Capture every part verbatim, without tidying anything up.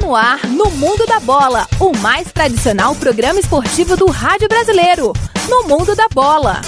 no ar, no Mundo da Bola, o mais tradicional programa esportivo do rádio brasileiro. No Mundo da Bola.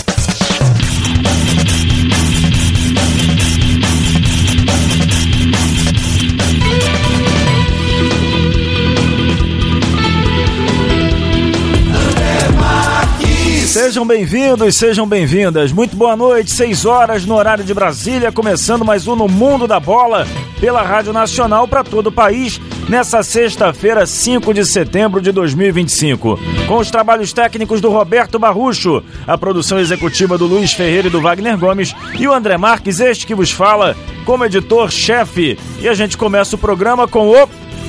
Sejam bem-vindos, sejam bem-vindas. Muito boa noite, seis horas no horário de Brasília, começando mais um No Mundo da Bola, pela Rádio Nacional para todo o país, nessa sexta-feira, cinco de setembro de dois mil e vinte e cinco. Com os trabalhos técnicos do Roberto Barrucho, a produção executiva do Luiz Ferreira e do Wagner Gomes, e o André Marques, este que vos fala, como editor-chefe. E a gente começa o programa com o...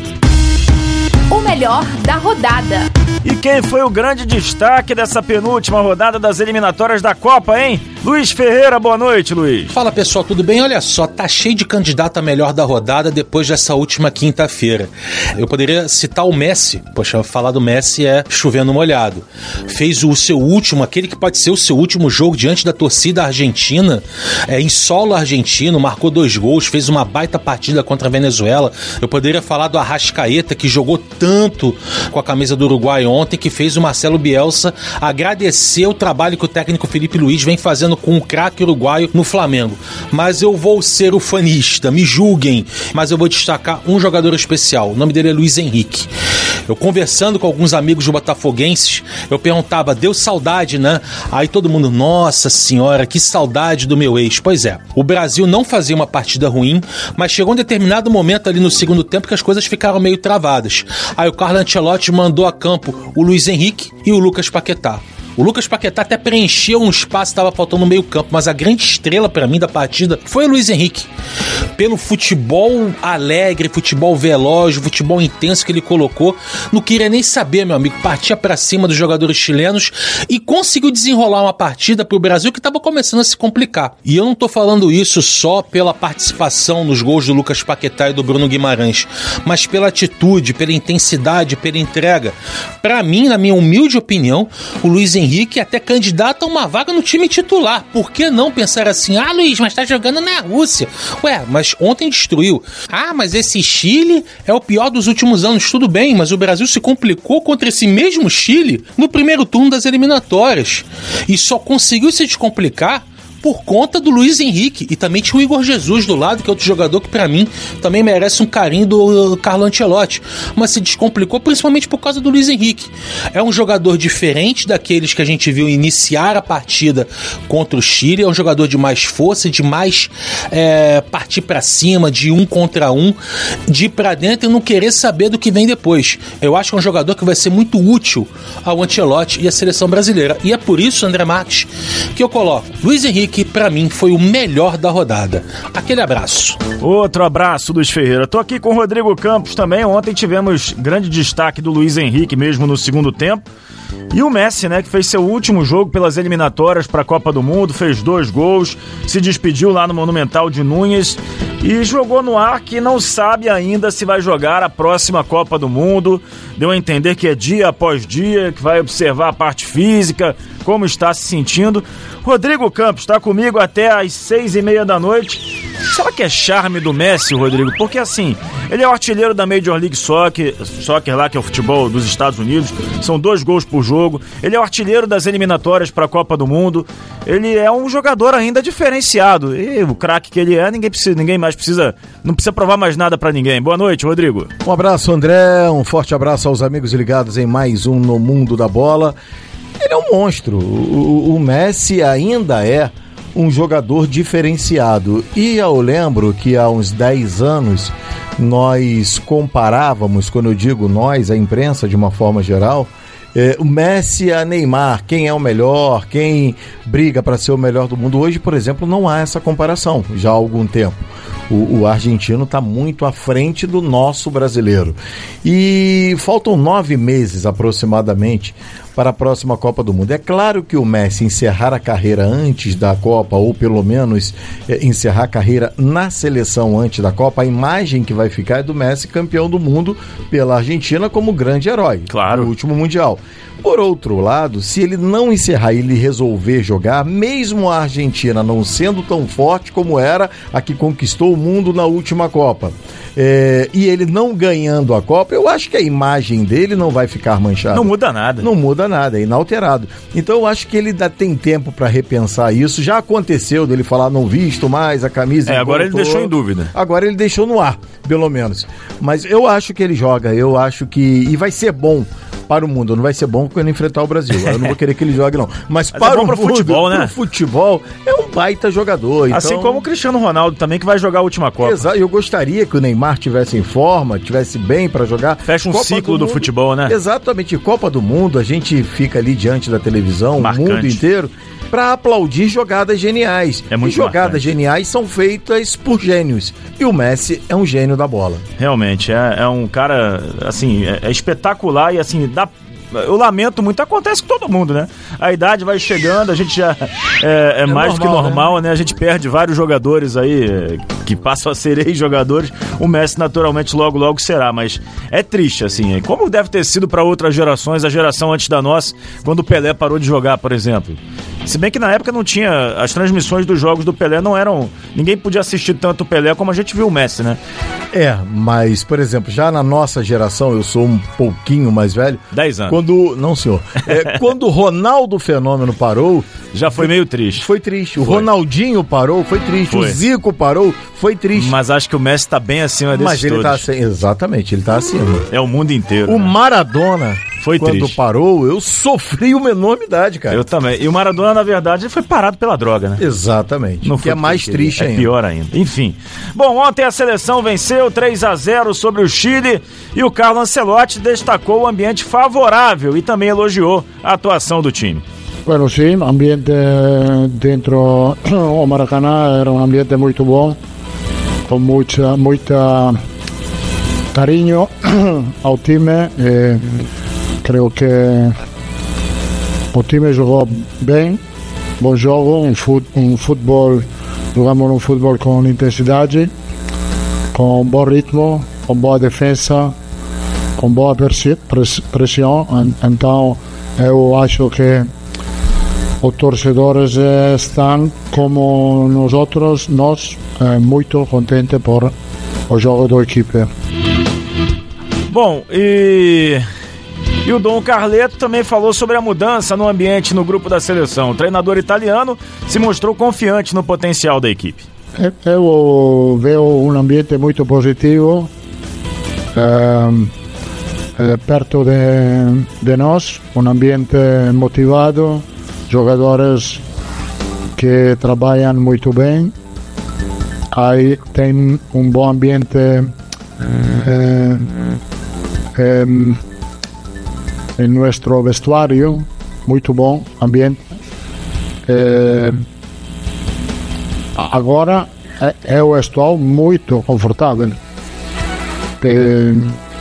O melhor da rodada. E quem foi o grande destaque dessa penúltima rodada das eliminatórias da Copa, hein? Luiz Ferreira, boa noite, Luiz. Fala, pessoal, tudo bem? Olha só, tá cheio de candidato a melhor da rodada depois dessa última quinta-feira. Eu poderia citar o Messi. Poxa, falar do Messi é chovendo molhado. Fez o seu último, aquele que pode ser o seu último jogo diante da torcida argentina, é, em solo argentino, marcou dois gols, fez uma baita partida contra a Venezuela. Eu poderia falar do Arrascaeta, que jogou tanto com a camisa do Uruguai ontem, que fez o Marcelo Bielsa agradecer o trabalho que o técnico Felipe Luiz vem fazendo com o craque uruguaio no Flamengo. Mas eu vou ser o fanista, me julguem, mas eu vou destacar um jogador especial. O nome dele é Luiz Henrique. Eu conversando com alguns amigos botafoguenses, eu perguntava, deu saudade, né? Aí todo mundo, nossa senhora, que saudade do meu ex. Pois é, o Brasil não fazia uma partida ruim, mas chegou um determinado momento ali no segundo tempo que as coisas ficaram meio travadas. Aí o Carlo Ancelotti mandou a campo o Luiz Henrique e o Lucas Paquetá. O Lucas Paquetá até preencheu um espaço, estava faltando no meio campo, mas a grande estrela para mim da partida foi o Luiz Henrique. Pelo futebol alegre, futebol veloz, futebol intenso que ele colocou, não queria nem saber, meu amigo, partia para cima dos jogadores chilenos e conseguiu desenrolar uma partida para o Brasil que estava começando a se complicar. E eu não estou falando isso só pela participação nos gols do Lucas Paquetá e do Bruno Guimarães, mas pela atitude, pela intensidade, pela entrega. Para mim, na minha humilde opinião, o Luiz Henrique Henrique é até candidato a uma vaga no time titular. Por que não pensar assim? Ah, Luiz, mas tá jogando na Rússia. Ué, mas ontem destruiu. Ah, mas esse Chile é o pior dos últimos anos. Tudo bem, mas o Brasil se complicou contra esse mesmo Chile no primeiro turno das eliminatórias. E só conseguiu se descomplicar por conta do Luiz Henrique. E também tinha o Igor Jesus do lado, que é outro jogador que pra mim também merece um carinho do Carlo Ancelotti, mas se descomplicou principalmente por causa do Luiz Henrique. É um jogador diferente daqueles que a gente viu iniciar a partida contra o Chile, é um jogador de mais força, de mais é, partir pra cima, de um contra um, de ir pra dentro e não querer saber do que vem depois. Eu acho que é um jogador que vai ser muito útil ao Ancelotti e à seleção brasileira. E é por isso, André Marques, que eu coloco Luiz Henrique, que pra mim foi o melhor da rodada. Aquele abraço. Outro abraço, Luiz Ferreira. Tô aqui com o Rodrigo Campos também. Ontem tivemos grande destaque do Luiz Henrique mesmo no segundo tempo. E o Messi, né, que fez seu último jogo pelas eliminatórias para a Copa do Mundo, fez dois gols, se despediu lá no Monumental de Núñez e jogou no ar que não sabe ainda se vai jogar a próxima Copa do Mundo. Deu a entender que é dia após dia, que vai observar a parte física, como está se sentindo. Rodrigo Campos está comigo até às seis e meia da noite. Será que é charme do Messi, Rodrigo? Porque assim, ele é o artilheiro da Major League Soccer, soccer lá, que é o futebol dos Estados Unidos, são dois gols por jogo. Ele é o artilheiro das eliminatórias para a Copa do Mundo. Ele é um jogador ainda diferenciado. E o craque que ele é, ninguém, precisa, ninguém mais precisa, não precisa provar mais nada para ninguém. Boa noite, Rodrigo. Um abraço, André, um forte abraço aos amigos ligados em mais um No Mundo da Bola. Ele é um monstro. O, o Messi ainda é um jogador diferenciado. E eu lembro que há uns dez anos nós comparávamos, quando eu digo nós, a imprensa de uma forma geral, é, o Messi a Neymar, quem é o melhor, quem briga para ser o melhor do mundo. Hoje, por exemplo, não há essa comparação, já há algum tempo. O, o argentino está muito à frente do nosso brasileiro. E faltam nove meses aproximadamente para a próxima Copa do Mundo. É claro que o Messi encerrar a carreira antes da Copa, ou pelo menos é, encerrar a carreira na seleção antes da Copa, a imagem que vai ficar é do Messi campeão do mundo pela Argentina como grande herói, claro, no último Mundial. Por outro lado, se ele não encerrar e ele resolver jogar, mesmo a Argentina não sendo tão forte como era a que conquistou o mundo na última Copa, é, e ele não ganhando a Copa, eu acho que a imagem dele não vai ficar manchada. Não muda nada. Não muda nada, é inalterado. Então eu acho que ele ainda tem tempo para repensar isso. Já aconteceu dele falar, não visto mais a camisa. É, agora ele deixou em dúvida. Agora ele deixou no ar, pelo menos. Mas eu acho que ele joga, eu acho que... E vai ser bom para o mundo, não vai ser bom quando enfrentar o Brasil. Eu não vou querer que ele jogue, não. Mas, Mas para é o mundo, futebol, né? Pro futebol, é um baita jogador. Então... Assim como o Cristiano Ronaldo também, que vai jogar a última Copa. Exato, eu gostaria que o Neymar tivesse em forma, tivesse bem para jogar. Fecha um Copa ciclo do, do futebol, né? Exatamente, Copa do Mundo, a gente fica ali diante da televisão, Marcante. O mundo inteiro, para aplaudir jogadas geniais. É muito e jogadas marcante. Geniais são feitas por gênios. E o Messi é um gênio da bola. Realmente, é, é um cara, assim, é, é espetacular e, assim, dá... Eu lamento muito, acontece com todo mundo, né? A idade vai chegando, a gente já é, é, é mais normal, do que normal, né? né? A gente perde vários jogadores aí é, que passam a ser ex-jogadores. O Messi, naturalmente, logo, logo será. Mas é triste, assim. Como deve ter sido para outras gerações, a geração antes da nossa, quando o Pelé parou de jogar, por exemplo. Se bem que na época não tinha... As transmissões dos jogos do Pelé não eram... Ninguém podia assistir tanto o Pelé como a gente viu o Messi, né? É, mas, por exemplo, já na nossa geração, eu sou um pouquinho mais velho... Dez anos. Quando... Não, senhor. É, quando o Ronaldo Fenômeno parou... Já foi meio triste. Foi triste. O foi. Ronaldinho parou, foi triste. Foi. O Zico parou, foi triste. Mas acho que o Messi tá bem acima desses Mas ele todos. tá acima, exatamente, ele tá acima. É o mundo inteiro. O né? Maradona... Foi Quando triste. parou, eu sofri uma enormidade, cara. Eu também. E o Maradona, na verdade, ele foi parado pela droga, né? Exatamente. Não que é mais triste é ainda. Pior ainda. Enfim. Bom, ontem a seleção venceu três a zero sobre o Chile e o Carlo Ancelotti destacou o ambiente favorável e também elogiou a atuação do time. Bueno, sim, ambiente dentro o Maracanã era um ambiente muito bom, com muita, muita carinho ao time. E creio que o time jogou bem, bom jogo, um, fut, um futebol, jogamos um futebol com intensidade, com bom ritmo, com boa defesa, com boa pressão. Então eu acho que os torcedores estão, como nós outros, nós, muito contentes por o jogo da equipe. Bom, e... E o Dom Carleto também falou sobre a mudança no ambiente no grupo da seleção. O treinador italiano se mostrou confiante no potencial da equipe. Eu vejo um ambiente muito positivo eh, perto de, de nós, um ambiente motivado, jogadores que trabalham muito bem. Aí tem um bom ambiente eh, eh, em nosso vestuário, muito bom ambiente. Eh, agora eu estou muito confortável. Eh,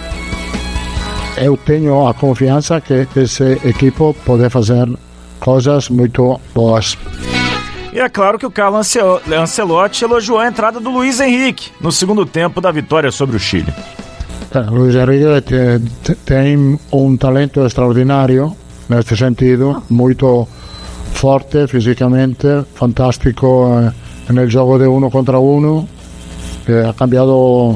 eu tenho a confiança que esse equipo pode fazer coisas muito boas. E é claro que o Carlo Ancelotti elogiou a entrada do Luiz Henrique no segundo tempo da vitória sobre o Chile. Luiz Henrique tem um talento extraordinário neste sentido, muito forte fisicamente, fantástico no jogo de uno contra uno, que ha cambiado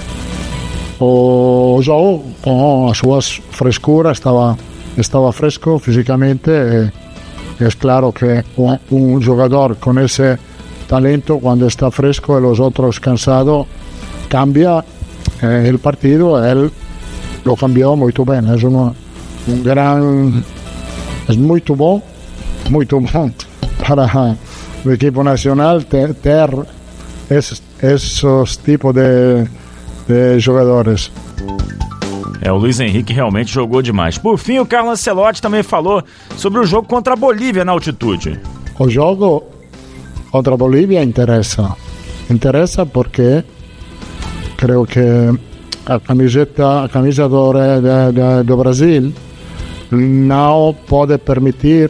o jogo com as suas frescuras, estava, estava fresco fisicamente. E é claro que um, um jogador com esse talento, quando está fresco e os outros cansados, cambia eh, o partido. Ele lo cambiou muito bem. É um, um grande, é muito bom, muito bom para o equipo nacional ter, ter esses, esses tipos de, de jogadores. É, o Luiz Henrique realmente jogou demais. Por fim, o Carlo Ancelotti também falou sobre o jogo contra a Bolívia na altitude. O jogo contra a Bolívia interessa. Interessa porque creio que a camiseta, a camisa do, de, de, do Brasil não pode permitir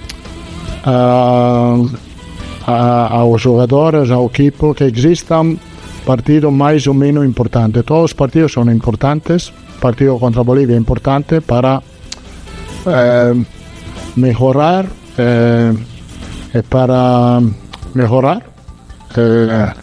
uh, a, aos jogadores, ao equipo, que existam partidos mais ou menos importantes. Todos os partidos são importantes. O partido contra a Bolívia é importante para eh, melhorar, eh, é para melhorar eh,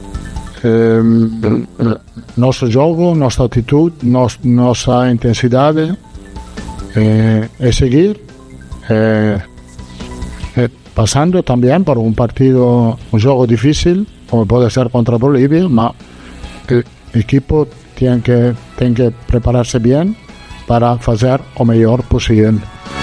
eh, nosso jogo, nossa atitude, nos, nossa intensidade, eh, é seguir eh, eh, passando também por um partido, um jogo difícil, como pode ser contra a Bolívia, mas o equipo tem que, tem que preparar-se bem para fazer o melhor possível.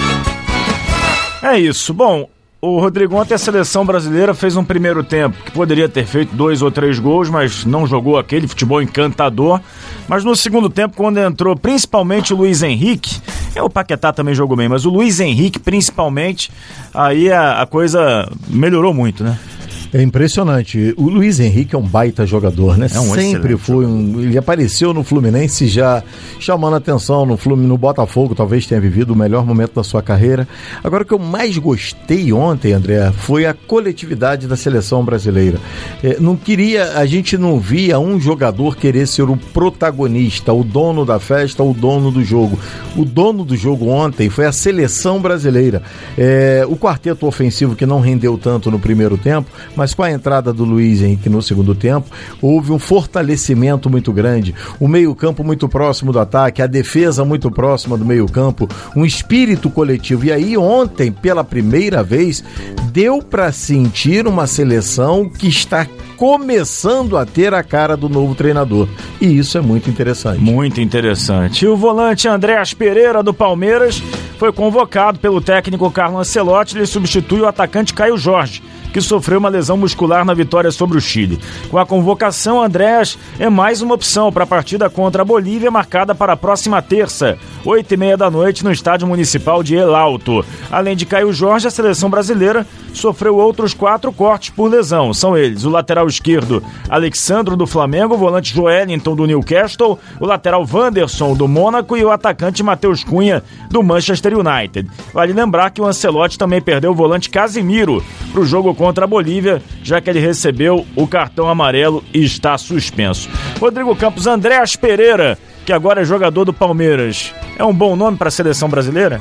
É isso. Bom, o Rodrigo, ontem a seleção brasileira fez um primeiro tempo que poderia ter feito dois ou três gols, mas não jogou aquele futebol encantador. Mas no segundo tempo, quando entrou principalmente o Luiz Henrique, é, o Paquetá também jogou bem, mas o Luiz Henrique principalmente, aí a, a coisa melhorou muito, né? É impressionante. O Luiz Henrique é um baita jogador, né? É um Sempre foi um... Ele apareceu no Fluminense já chamando atenção no Fluminense, no Botafogo, talvez tenha vivido o melhor momento da sua carreira. Agora, o que eu mais gostei ontem, André, foi a coletividade da seleção brasileira. É, não queria... A gente não via um jogador querer ser o protagonista, o dono da festa, o dono do jogo. O dono do jogo ontem foi a seleção brasileira. É, o quarteto ofensivo que não rendeu tanto no primeiro tempo, mas com a entrada do Luiz Henrique no segundo tempo, houve um fortalecimento muito grande, o meio-campo muito próximo do ataque, a defesa muito próxima do meio-campo, um espírito coletivo. E aí ontem, pela primeira vez, deu para sentir uma seleção que está começando a ter a cara do novo treinador. E isso é muito interessante. Muito interessante. E o volante Andréas Pereira, do Palmeiras, foi convocado pelo técnico Carlo Ancelotti. Ele substitui o atacante Caio Jorge, que sofreu uma lesão muscular na vitória sobre o Chile. Com a convocação, Andréas é mais uma opção para a partida contra a Bolívia, marcada para a próxima terça, oito e meia da noite, no Estádio Municipal de El Alto. Além de Caio Jorge, a seleção brasileira sofreu outros quatro cortes por lesão. São eles: o lateral esquerdo Alexandro, do Flamengo, o volante Joelinton, do Newcastle, o lateral Wanderson, do Mônaco, e o atacante Matheus Cunha, do Manchester United. Vale lembrar que o Ancelotti também perdeu o volante Casimiro para o jogo contra a Bolívia, já que ele recebeu o cartão amarelo e está suspenso. Rodrigo Campos, Andréas Pereira, que agora é jogador do Palmeiras, é um bom nome para a seleção brasileira?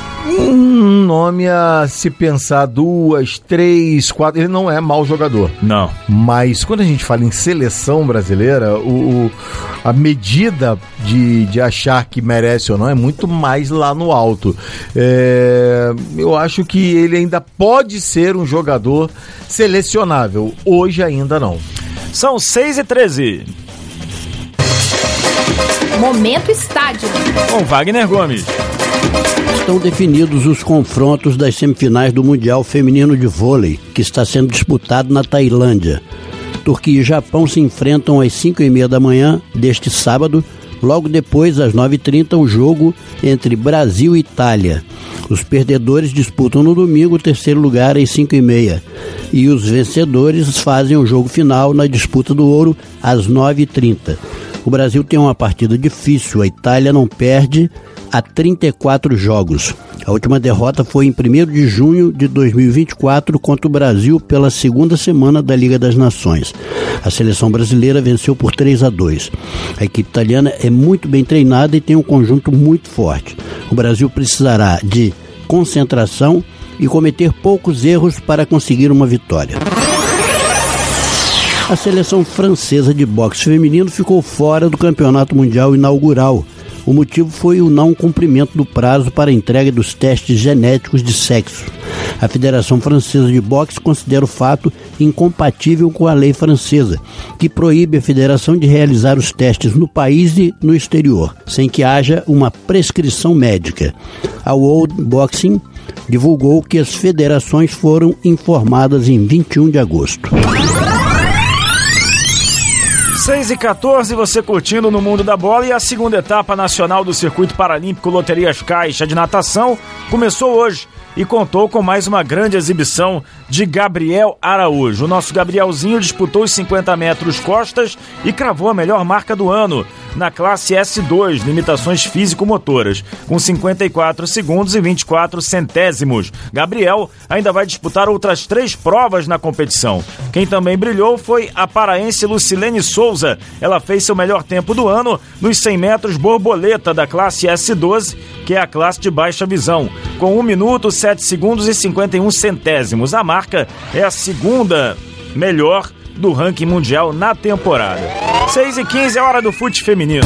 Um nome a se pensar duas, três, quatro... Ele não é mau jogador. Não. Mas quando a gente fala em seleção brasileira, o, o, a medida de, de achar que merece ou não é muito mais lá no alto. É, eu acho que ele ainda pode ser um jogador selecionável. Hoje ainda não. São seis e treze. Momento Estádio. Com Wagner Gomes. Estão definidos os confrontos das semifinais do Mundial Feminino de Vôlei, que está sendo disputado na Tailândia. Turquia e Japão se enfrentam às cinco e meia da manhã deste sábado. Logo depois, às nove e trinta, o jogo entre Brasil e Itália. Os perdedores disputam no domingo o terceiro lugar às cinco e meia. E os vencedores fazem o jogo final na disputa do ouro às nove e trinta. O Brasil tem uma partida difícil. A Itália não perde há trinta e quatro jogos. A última derrota foi em primeiro de junho de dois mil e vinte e quatro contra o Brasil pela segunda semana da Liga das Nações. A seleção brasileira venceu por três a dois. A equipe italiana é muito bem treinada e tem um conjunto muito forte. O Brasil precisará de concentração e cometer poucos erros para conseguir uma vitória. A seleção francesa de boxe feminino ficou fora do Campeonato Mundial Inaugural. O motivo foi o não cumprimento do prazo para a entrega dos testes genéticos de sexo. A Federação Francesa de Boxe considera o fato incompatível com a lei francesa, que proíbe a federação de realizar os testes no país e no exterior, sem que haja uma prescrição médica. A World Boxing divulgou que as federações foram informadas em vinte e um de agosto. seis e quatorze, você curtindo No Mundo da Bola, e a segunda etapa nacional do Circuito Paralímpico Loterias Caixa de natação começou hoje e contou com mais uma grande exibição de Gabriel Araújo. O nosso Gabrielzinho disputou os cinquenta metros costas e cravou a melhor marca do ano na classe S dois, limitações físico-motoras, com cinquenta e quatro segundos e vinte e quatro centésimos. Gabriel ainda vai disputar outras três provas na competição. Quem também brilhou foi a paraense Lucilene Souza. Ela fez seu melhor tempo do ano nos cem metros borboleta da classe S doze, que é a classe de baixa visão, com um minuto, sete segundos e cinquenta e um centésimos. A marca é a segunda melhor do ranking mundial na temporada. seis e quinze é hora do fute feminino.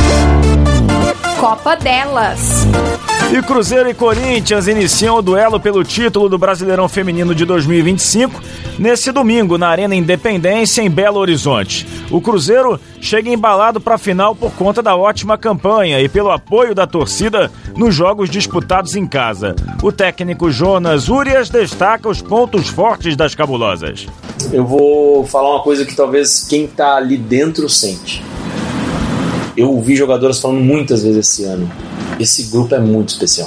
Copa delas. E Cruzeiro e Corinthians iniciam o duelo pelo título do Brasileirão Feminino de dois mil e vinte e cinco nesse domingo na Arena Independência, em Belo Horizonte. O Cruzeiro chega embalado para a final por conta da ótima campanha e pelo apoio da torcida nos jogos disputados em casa. O técnico Jonas Urias destaca os pontos fortes das cabulosas. Eu vou falar uma coisa que talvez quem tá ali dentro sente. Eu ouvi jogadoras falando muitas vezes esse ano. Esse grupo é muito especial.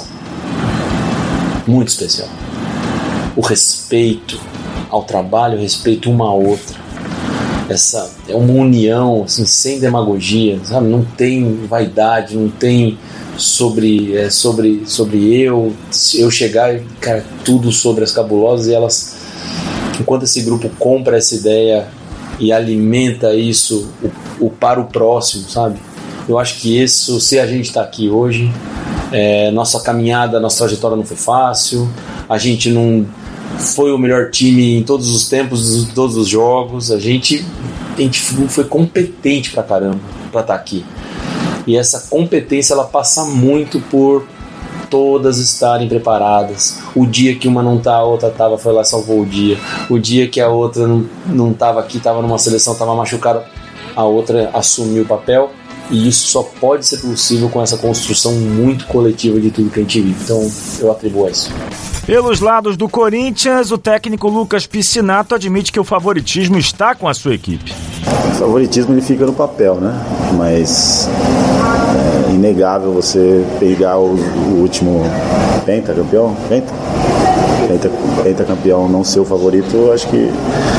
Muito especial. O respeito ao trabalho, o respeito uma à outra. Essa é uma união, assim, sem demagogia, sabe? Não tem vaidade, não tem sobre, é, sobre, sobre eu, eu chegar e, cara, tudo sobre as cabulosas, e elas, enquanto esse grupo compra essa ideia e alimenta isso o, o para o próximo, sabe? Eu acho que isso, se a gente está aqui hoje, é, nossa caminhada, nossa trajetória não foi fácil, a gente não foi o melhor time em todos os tempos, em todos os jogos, a gente, a gente foi competente pra caramba pra estar aqui. E essa competência, ela passa muito por todas estarem preparadas. O dia que uma não tá, a outra tava, foi lá e salvou o dia. O dia que a outra não, não tava aqui, tava numa seleção, tava machucada, a outra assumiu o papel. E isso só pode ser possível com essa construção muito coletiva de tudo que a gente vive. Então, eu atribuo a isso. Pelos lados do Corinthians, o técnico Lucas Piscinato admite que o favoritismo está com a sua equipe. O favoritismo ele fica no papel, né? Mas é inegável você pegar o, o último pentacampeão, penta? Penta, pentacampeão não ser o favorito, eu acho que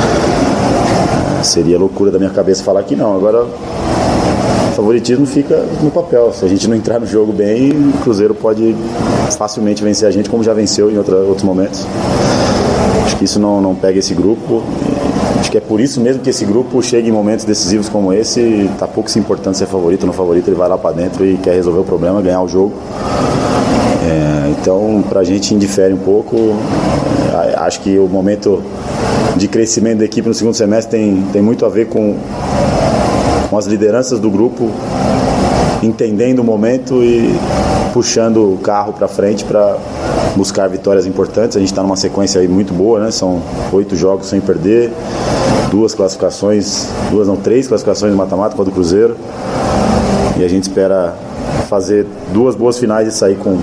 seria loucura da minha cabeça falar que não. Agora, o favoritismo fica no papel. Se a gente não entrar no jogo bem, o Cruzeiro pode facilmente vencer a gente, como já venceu em outra, outros momentos. Acho que isso não, não pega esse grupo. Acho que é por isso mesmo que esse grupo chega em momentos decisivos como esse e tá pouco se importando ser favorito ou não favorito, ele vai lá para dentro e quer resolver o problema, ganhar o jogo. É, então, pra gente indifere um pouco. É, acho que o momento de crescimento da equipe no segundo semestre tem, tem muito a ver com com as lideranças do grupo entendendo o momento e puxando o carro para frente para buscar vitórias importantes. A gente está numa sequência aí muito boa, né? São oito jogos sem perder, duas classificações, duas não, três classificações de mata-mata do Cruzeiro, e a gente espera fazer duas boas finais e sair com...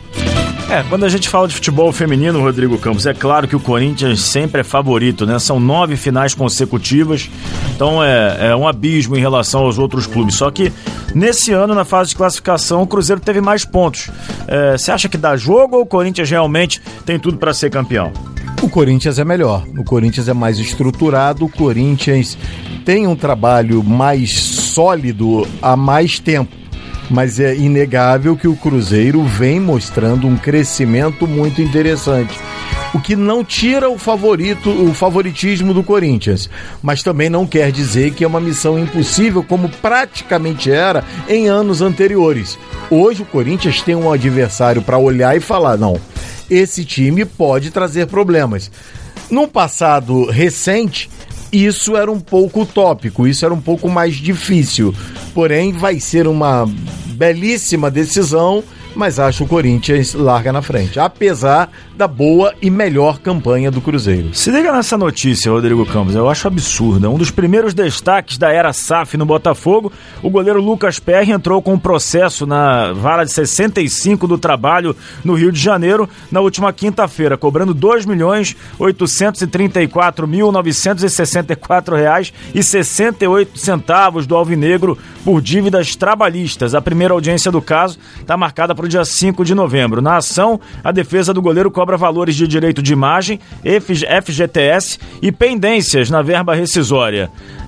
É, quando a gente fala de futebol feminino, Rodrigo Campos, é claro que o Corinthians sempre é favorito, né? São nove finais consecutivas, então é, é um abismo em relação aos outros clubes. Só que nesse ano, na fase de classificação, o Cruzeiro teve mais pontos. É, você acha que dá jogo ou o Corinthians realmente tem tudo para ser campeão? O Corinthians é melhor, o Corinthians é mais estruturado, o Corinthians tem um trabalho mais sólido há mais tempo. Mas é inegável que o Cruzeiro vem mostrando um crescimento muito interessante. O que não tira o favorito, o favoritismo do Corinthians, mas também não quer dizer que é uma missão impossível, como praticamente era em anos anteriores. Hoje o Corinthians tem um adversário para olhar e falar, não, esse time pode trazer problemas. Num passado recente, isso era um pouco utópico, isso era um pouco mais difícil. Porém, vai ser uma belíssima decisão, mas acho que o Corinthians larga na frente, apesar da boa e melhor campanha do Cruzeiro. Se liga nessa notícia, Rodrigo Campos, eu acho absurda. Um dos primeiros destaques da era S A F no Botafogo, o goleiro Lucas Perry entrou com um processo na vara de sessenta e cinco do trabalho no Rio de Janeiro na última quinta-feira, cobrando dois milhões oitocentos e trinta e quatro mil novecentos e sessenta e quatro reais e sessenta e oito centavos do alvinegro por dívidas trabalhistas. A primeira audiência do caso está marcada para o dia cinco de novembro. Na ação, a defesa do goleiro cobra valores de direito de imagem, F G T S e pendências na verba rescisória.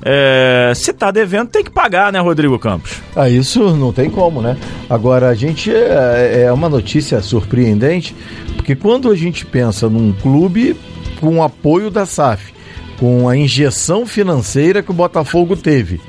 É, se tá devendo, tem que pagar, né, Rodrigo Campos? Ah, isso não tem como, né? Agora, a gente é, é uma notícia surpreendente, porque quando a gente pensa num clube com o apoio da S A F, com a injeção financeira que o Botafogo teve,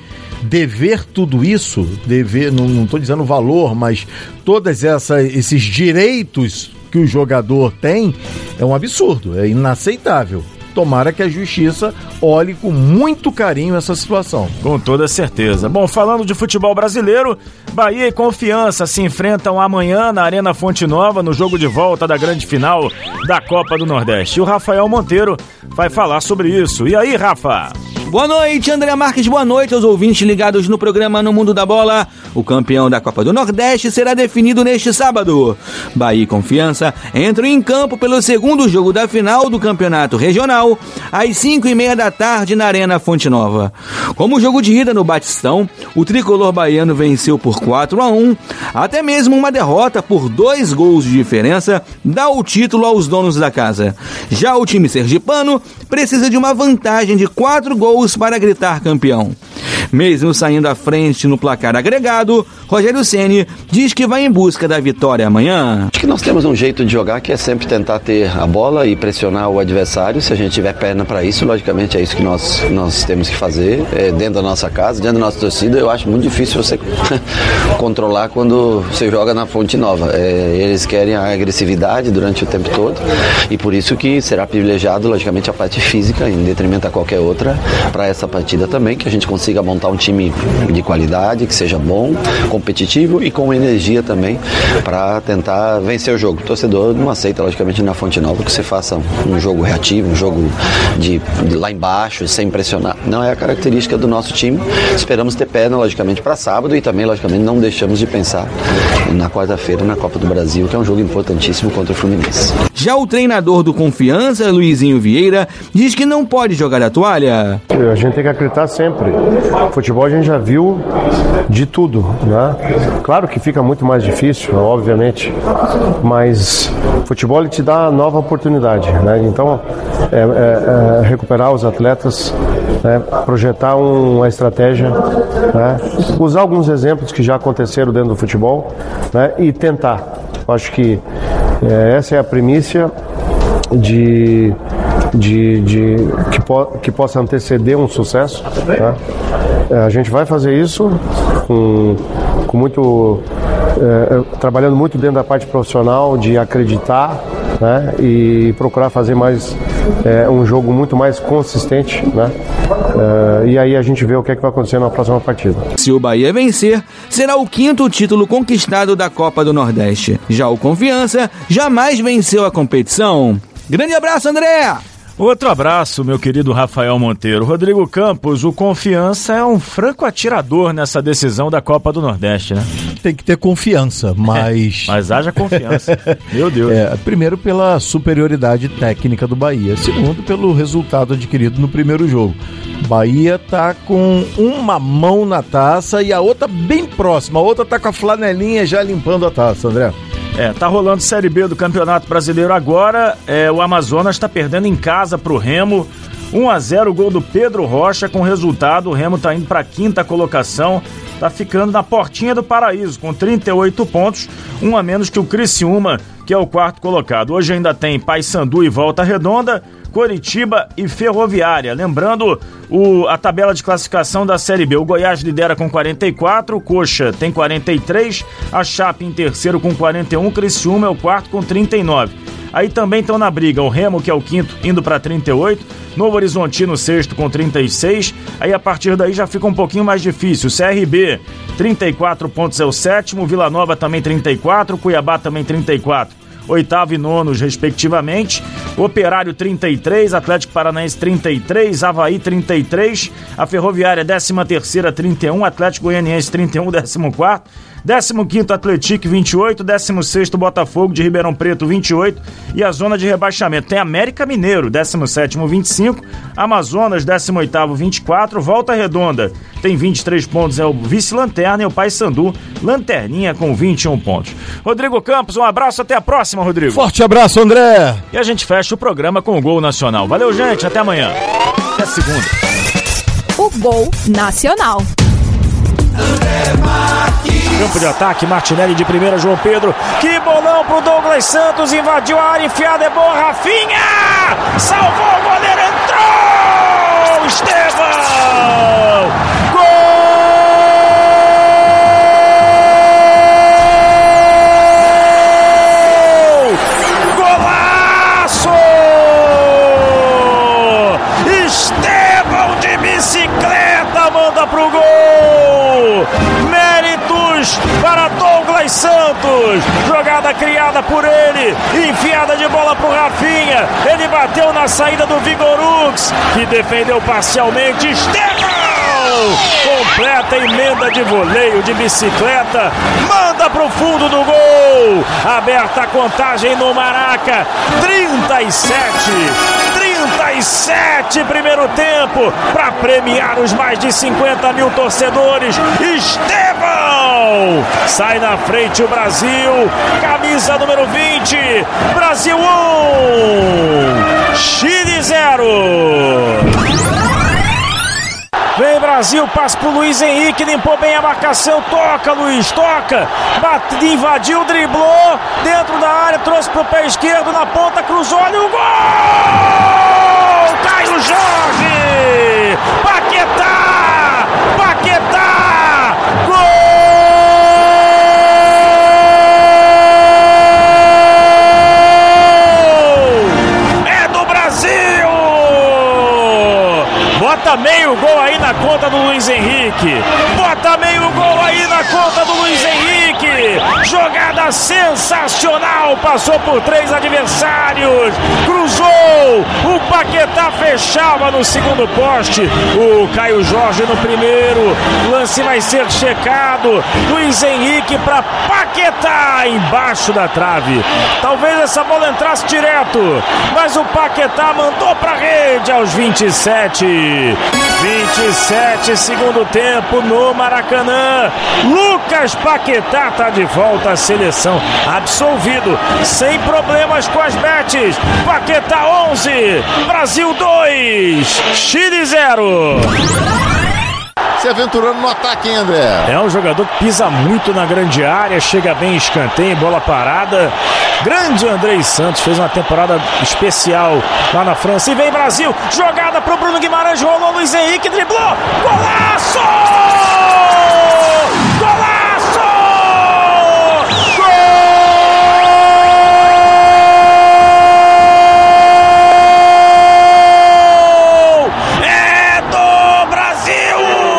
dever tudo isso, dever, não estou dizendo valor, mas todos esses direitos que o jogador tem, é um absurdo, é inaceitável. Tomara que a justiça olhe com muito carinho essa situação. Com toda certeza. Bom, falando de futebol brasileiro, Bahia e Confiança se enfrentam amanhã na Arena Fonte Nova, no jogo de volta da grande final da Copa do Nordeste. E o Rafael Monteiro vai falar sobre isso. E aí, Rafa? Boa noite, André Marques, boa noite aos ouvintes ligados no programa No Mundo da Bola. O campeão da Copa do Nordeste será definido neste sábado. Bahia e Confiança entram em campo pelo segundo jogo da final do Campeonato Regional, às cinco e meia da tarde na Arena Fonte Nova. Como jogo de ida no Batistão, o tricolor baiano venceu por quatro a um, até mesmo uma derrota por dois gols de diferença dá o título aos donos da casa. Já o time sergipano precisa de uma vantagem de quatro gols para gritar campeão. Mesmo saindo à frente no placar agregado, Rogério Ceni diz que vai em busca da vitória amanhã. Acho que nós temos um jeito de jogar que é sempre tentar ter a bola e pressionar o adversário. Se a gente tiver perna para isso, logicamente é isso que nós, nós temos que fazer, é, dentro da nossa casa, dentro da nossa torcida. Eu acho muito difícil você controlar quando você joga na Fonte Nova. É, eles querem a agressividade durante o tempo todo e por isso que será privilegiado, logicamente, a parte física em detrimento a qualquer outra para essa partida também, que a gente consiga montar um time de qualidade, que seja bom, competitivo e com energia também para tentar vencer o jogo. O torcedor não aceita, logicamente, na Fonte Nova que você faça um jogo reativo, um jogo de, de lá embaixo, sem pressionar. Não é a característica do nosso time. Esperamos ter perna, logicamente, para sábado e também, logicamente, não deixamos de pensar na quarta-feira na Copa do Brasil, que é um jogo importantíssimo contra o Fluminense. Já o treinador do Confiança, Luizinho Vieira, diz que não pode jogar a toalha. A gente tem que acreditar sempre. Futebol a gente já viu de tudo, né? Claro que fica muito mais difícil, obviamente, mas futebol ele te dá nova oportunidade, né? Então, é, é, é recuperar os atletas, né? Projetar uma estratégia, né? Usar alguns exemplos que já aconteceram dentro do futebol, né? E tentar. Eu acho que é, essa é a primícia de De, de, que, po, que possa anteceder um sucesso, né? A gente vai fazer isso com, com muito é, trabalhando muito dentro da parte profissional de acreditar, né? E procurar fazer mais é, um jogo muito mais consistente, né? É, e aí a gente vê o que é que vai acontecer na próxima partida. Se o Bahia vencer, será o quinto título conquistado da Copa do Nordeste. Já o Confiança jamais venceu a competição. Grande abraço, André! Outro abraço, meu querido Rafael Monteiro. Rodrigo Campos, o Confiança é um franco atirador nessa decisão da Copa do Nordeste, né? Tem que ter confiança, mas... É, mas haja confiança. Meu Deus. É, primeiro pela superioridade técnica do Bahia, segundo pelo resultado adquirido no primeiro jogo. Bahia tá com uma mão na taça e a outra bem próxima, a outra tá com a flanelinha já limpando a taça, André. É, tá rolando Série B do Campeonato Brasileiro agora, é, o Amazonas tá perdendo em casa pro Remo, um a zero, o gol do Pedro Rocha, com resultado, o Remo tá indo pra quinta colocação, tá ficando na portinha do paraíso, com trinta e oito pontos, um a menos que o Criciúma, que é o quarto colocado. Hoje ainda tem Paysandu e Volta Redonda, Coritiba e Ferroviária. Lembrando o, a tabela de classificação da Série B. O Goiás lidera com quarenta e quatro, o Coxa tem quarenta e três, a Chape em terceiro com quarenta e um, o Criciúma é o quarto com trinta e nove. Aí também estão na briga o Remo, que é o quinto, indo para trinta e oito, Novo Horizontino sexto com trinta e seis, aí a partir daí já fica um pouquinho mais difícil. C R B, trinta e quatro pontos é o sétimo, Vila Nova também trinta e quatro, Cuiabá também trinta e quatro. Oitavo e nonos, respectivamente. Operário trinta e três, Atlético Paranaense trinta e três, Avaí trinta e três, a Ferroviária décima terceira trinta e um, Atlético Goianiense trinta e um, décimo quarto, décimo quinto Atlético vinte e oito, décimo sexto Botafogo de Ribeirão Preto vinte e oito e a zona de rebaixamento tem América Mineiro, décimo sétimo vinte e cinco, Amazonas décimo oitavo vinte e quatro, Volta Redonda tem vinte e três pontos, é o vice-lanterna, e o Paysandu lanterninha com vinte e um pontos. Rodrigo Campos, um abraço, até a próxima, Rodrigo. Forte abraço, André. E a gente fecha o programa com o Gol Nacional. Valeu, gente, até amanhã. Até segunda. O Gol Nacional. Campo de ataque, Martinelli de primeira, João Pedro. Que bolão pro Douglas Santos, invadiu a área, enfiada é boa, Rafinha! Salvou, o goleiro entrou! Estevão! Gol! Estevão de bicicleta manda pro gol. Méritos para Douglas Santos. Jogada criada por ele, enfiada de bola pro Rafinha. Ele bateu na saída do Vigorux, que defendeu parcialmente. Estevão! Completa emenda de voleio de bicicleta, manda pro fundo do gol. Aberta a contagem no Maraca. trinta e sete. trinta e sete primeiro tempo, para premiar os mais de cinquenta mil torcedores. Estevão sai na frente o Brasil, camisa número vinte. Brasil um, Chile zero. Vem Brasil, passa pro Luiz Henrique, limpou bem a marcação, toca Luiz, toca, bate, invadiu, driblou, dentro da área, trouxe pro pé esquerdo, na ponta, cruzou, olha o gol! Caio Jorge! Paquetá! Paquetá! Gol! É do Brasil! Bota meio gol aí na conta do Luiz Henrique. Bota meio gol aí na conta do Luiz Henrique. Jogada sensacional. Passou por três adversários. Cruzou. O Paquetá fechava no segundo poste. O Caio Jorge no primeiro. Lance vai ser checado. Luiz Henrique para Paquetá embaixo da trave. Talvez essa bola entrasse direto. Mas o Paquetá mandou para rede aos vinte e sete. vinte e sete, segundo tempo no Maracanã. Lucas Paquetá tá de volta à seleção, absolvido, sem problemas com as bets. Paquetá onze, Brasil dois, Chile zero. Se aventurando no ataque, hein, André? É um jogador que pisa muito na grande área, chega bem em escanteio, bola parada. Grande Andrei Santos, fez uma temporada especial lá na França. E vem Brasil, jogada pro Bruno Guimarães, rolou Luiz Henrique, driblou, golaço! Golaço! Gol! É do Brasil!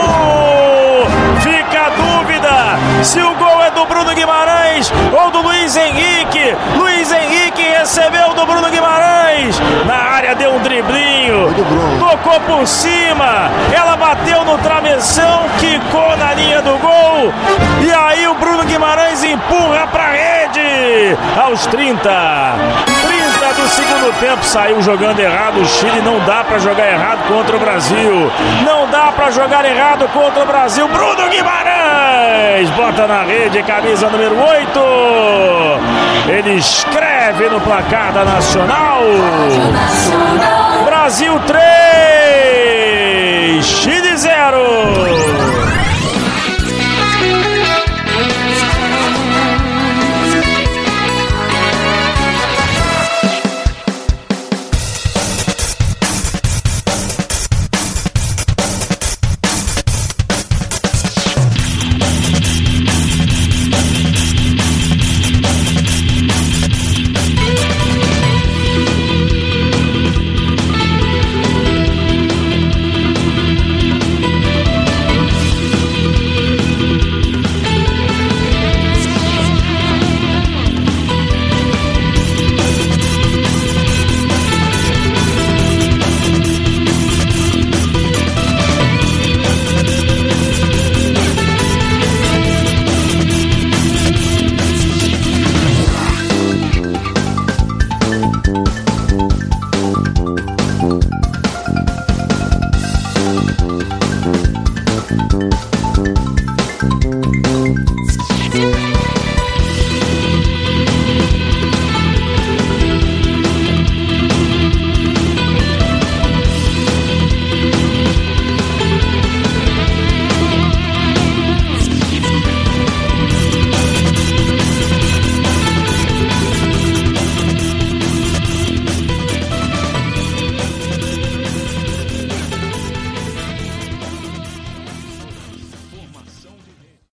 Fica a dúvida se o gol é do Bruno Guimarães ou do Luiz Henrique. Luiz Henrique recebeu do Bruno Guimarães. Na área deu um driblinho. Tocou por cima. Ela bateu no travessão. Quicou na linha do gol. E aí o Bruno Guimarães empurra pra rede. Aos trinta. trinta do segundo tempo. Saiu jogando errado. O Chile não dá pra jogar errado contra o Brasil. Não dá pra jogar errado contra o Brasil. Bruno Guimarães bota na rede, camisa número oito. Ele escreve no placar da Nacional. Brasil três,